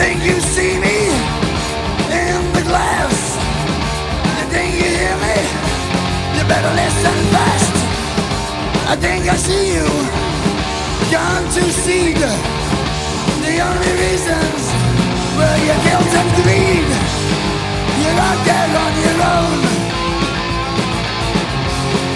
think you see me in the glass? You think you hear me? You better listen fast. I think I see you. Gone to seed. The only reasons